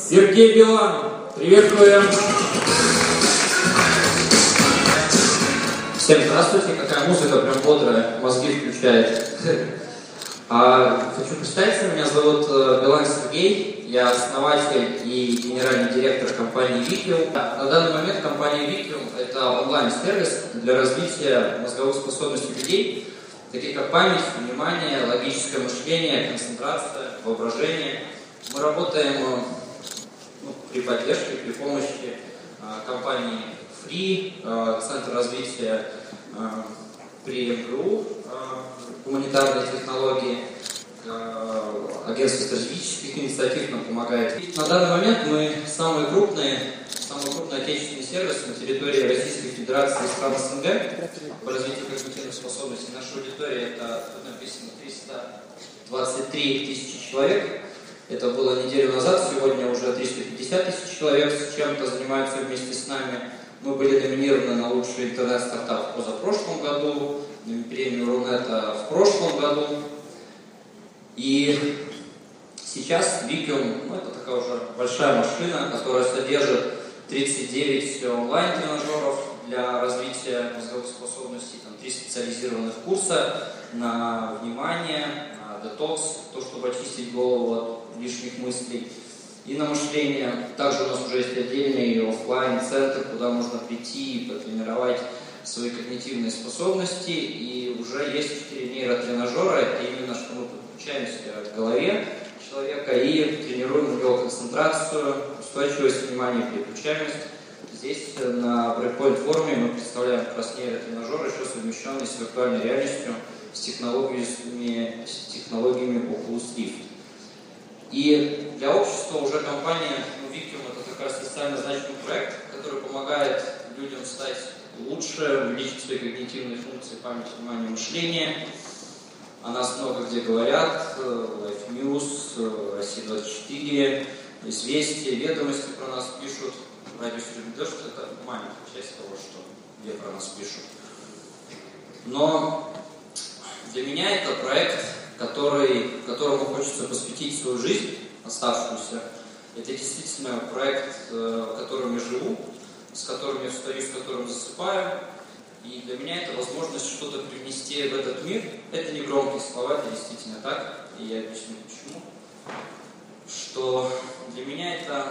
Сергей Билан, приветствуем! Всем здравствуйте, какая музыка прям бодрая, мозги включает. Хочу представиться, меня зовут Билан Сергей, я основатель и генеральный директор компании Викиум. На данный момент компания Викиум – это онлайн-сервис для развития мозговых способностей людей, таких как память, внимание, логическое мышление, концентрация, воображение. Мы работаем при поддержке, при помощи компании Free, Центр развития при МГУ, гуманитарные технологии, Агентство стратегических инициатив нам помогает. И на данный момент мы самый крупный отечественный сервис на территории Российской Федерации и стран СНГ по развитию когнитивных способностей. Наша аудитория, это тут написано 323 тысячи человек. Это было неделю назад, сегодня уже 350 тысяч человек с чем-то занимаются вместе с нами. Мы были номинированы на лучший интернет-стартап в позапрошлом году, на премию Рунета в прошлом году. И сейчас Викиум, это такая уже большая машина, которая содержит 39 онлайн-тренажеров для развития мозговых способностей, 3 специализированных курса на внимание, на детокс, то, чтобы очистить голову от лишних мыслей, и на мышление. Также у нас уже есть отдельный офлайн-центр, куда можно прийти и потренировать свои когнитивные способности. И уже есть 4 нейротренажера. Это именно что мы подключаемся к голове человека и тренируем его концентрацию, устойчивость внимания, переключаемость. Здесь на Breakpoint форуме мы представляем как раз нейротренажер, еще совмещенный с виртуальной реальностью, с технологиями Oculus Rift. И для общества уже компания Викиум – это как раз социально значимый проект, который помогает людям стать лучше, увеличить свои когнитивные функции, память, внимание, мышление. О нас много где говорят, Life News, Россия-24, Известия, Ведомости про нас пишут. Радио Дождь – это маленькая часть того, что где про нас пишут. Но для меня это проект, которому хочется посвятить свою жизнь, оставшуюся. Это действительно проект, которым я живу, с которым я встаю, с которым засыпаю. И для меня это возможность что-то привнести в этот мир. Это не громкие слова, это действительно так. И я объясню почему. Что для меня это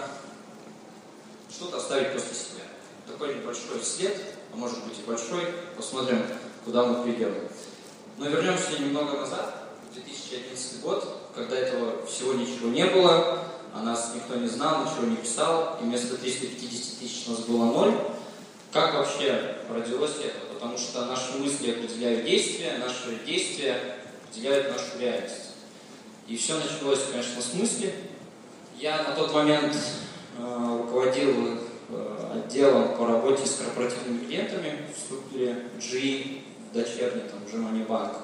что-то оставить после себя. Такой небольшой след, а может быть и большой. Посмотрим, куда мы придем. Но вернемся немного назад, в 2011 год, когда этого всего ничего не было, о нас никто не знал, ничего не писал, и вместо 350 тысяч у нас было 0. Как вообще родилось это? Потому что наши мысли определяют действия, наши действия определяют нашу реальность. И все началось, конечно, с мысли. Я на тот момент руководил отделом по работе с корпоративными клиентами в структуре GE, дочерний G-Money Bank.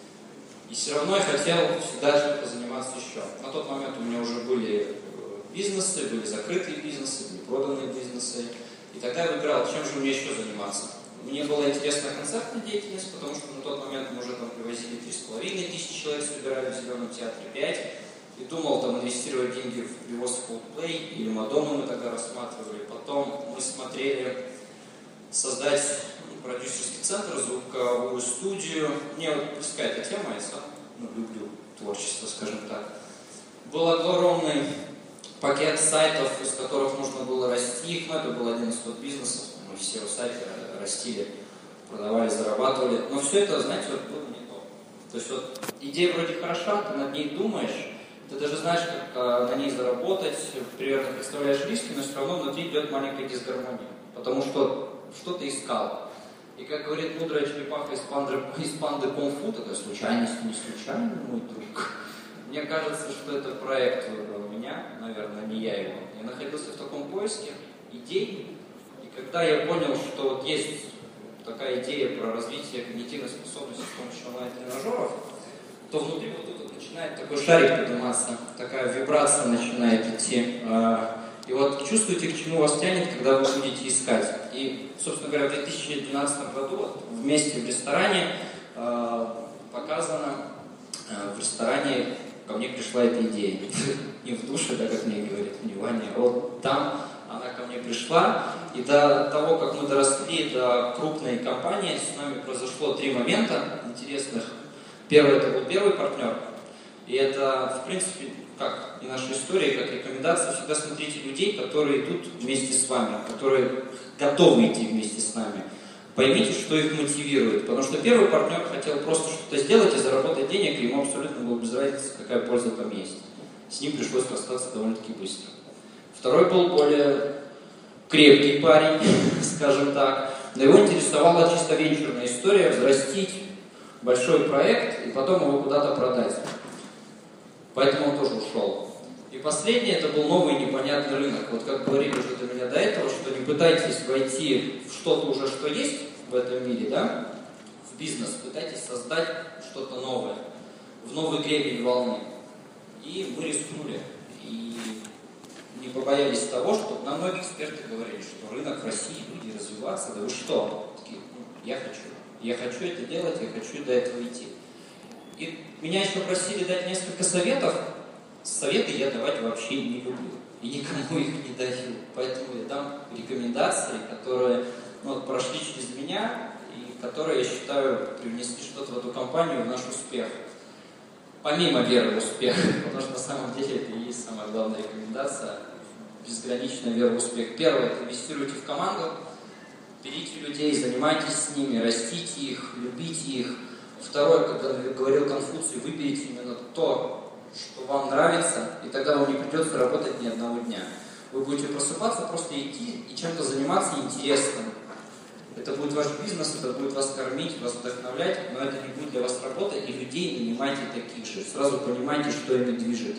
И все равно я хотел всегда чем-то заниматься еще. На тот момент у меня уже были бизнесы, были закрытые бизнесы, были проданные бизнесы. И тогда я выбирал, чем же мне еще заниматься. Мне была интересна концертная деятельность, потому что на тот момент мы уже привозили 3500 человек, собирали в Зеленом театре 5. И думал инвестировать деньги в привоз Coldplay или Мадонну мы тогда рассматривали. Потом мы смотрели создать продюсерский центр, звуковую студию. Мне близка эта тема, я сам люблю творчество, скажем так. Был огромный пакет сайтов, из которых нужно было расти. Это был один из тот бизнесов. Мы все сайты растили, продавали, зарабатывали. Но все это, знаете, было не то. То есть идея вроде хороша, ты над ней думаешь, ты даже знаешь, как на ней заработать, примерно представляешь риски, но все равно внутри идет маленькая дисгармония. Потому что ты искал. И как говорит мудрая черепаха из панды Кунг-фу, такая случайность не случайно, мой друг. Мне кажется, что это проект выбрал меня, наверное, не я его. Я находился в таком поиске идей, и когда я понял, что есть такая идея про развитие когнитивной способности с помощью онлайн-тренажеров, то внутри тут начинает такой шарик подниматься, такая вибрация начинает идти. И чувствуете, к чему вас тянет, когда вы будете искать. И, собственно говоря, в 2012 году вместе в ресторане показано, в ресторане ко мне пришла эта идея. Не в душе, да, как мне говорит, не в ванне, а вот там она ко мне пришла. И до того, как мы доросли до крупной компании, с нами произошло 3 момента интересных. Первый, это был первый партнер. И это, в принципе, как и наша история, как рекомендация, всегда смотрите людей, которые идут вместе с вами, которые готовы идти вместе с нами. Поймите, что их мотивирует. Потому что первый партнер хотел просто что-то сделать и заработать денег, и ему абсолютно было без разницы, какая польза там есть. С ним пришлось расстаться довольно-таки быстро. Второй был более крепкий парень, скажем так. Но его интересовала чисто венчурная история, взрастить большой проект и потом его куда-то продать. Поэтому он тоже ушел. И последнее, это был новый непонятный рынок. Вот как говорили уже до меня до этого, что не пытайтесь войти в что-то уже, что есть в этом мире, да, в бизнес, пытайтесь создать что-то новое, в новый гребень волны. И мы рискнули. И не побоялись того, что нам многие эксперты говорили, что рынок в России будет развиваться. Да вы что? Такие, я хочу это делать, я хочу до этого идти. И меня еще просили дать несколько советов. Советы я давать вообще не люблю. И никому их не даю. Поэтому я дам рекомендации, которые прошли через меня, и которые, я считаю, привнесли что-то в эту компанию, в наш успех. Помимо веры в успех. Потому что на самом деле это и есть самая главная рекомендация. Безграничная вера в успех. Первое, это инвестируйте в команду, берите людей, занимайтесь с ними, растите их, любите их. Второе, когда говорил Конфуций, выберите именно то, что вам нравится, и тогда вам не придется работать ни одного дня. Вы будете просыпаться, просто идти и чем-то заниматься интересным. Это будет ваш бизнес, это будет вас кормить, вас вдохновлять, но это не будет для вас работа, и людей нанимайте таких же. Сразу понимайте, что ими движет.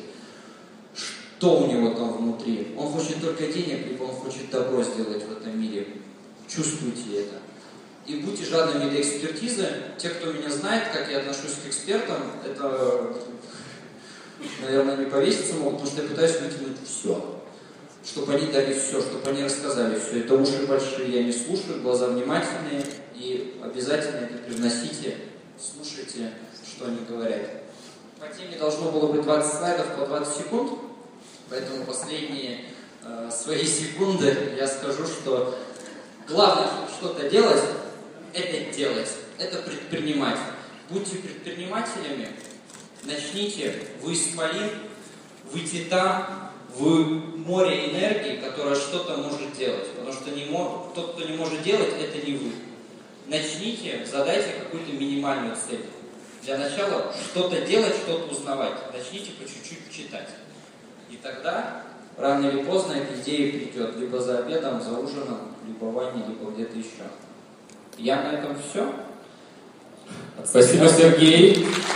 Что у него там внутри. Он хочет только денег, либо он хочет добро сделать в этом мире. Чувствуйте это. И будьте жадными до экспертизы. Те, кто меня знает, как я отношусь к экспертам, это, наверное, не повеситься могут, потому что я пытаюсь вытянуть все. Чтобы они дали все, чтобы они рассказали все. Это уши большие, я не слушаю, глаза внимательные. И обязательно это привносите, слушайте, что они говорят. По теме должно было быть 20 слайдов по 20 секунд. Поэтому последние свои секунды я скажу, что главное, чтобы что-то делать, это делать, это предпринимать. Будьте предпринимателями, начните, вы исполин, вы титан, вы море энергии, которое что-то может делать. Потому что тот, кто не может делать, это не вы. Начните, задайте какую-то минимальную цель. Для начала что-то делать, что-то узнавать. Начните по чуть-чуть читать. И тогда, рано или поздно, эта идея придет. Либо за обедом, за ужином, либо в ванне, либо где-то еще. Я на этом все. Спасибо, Сергей.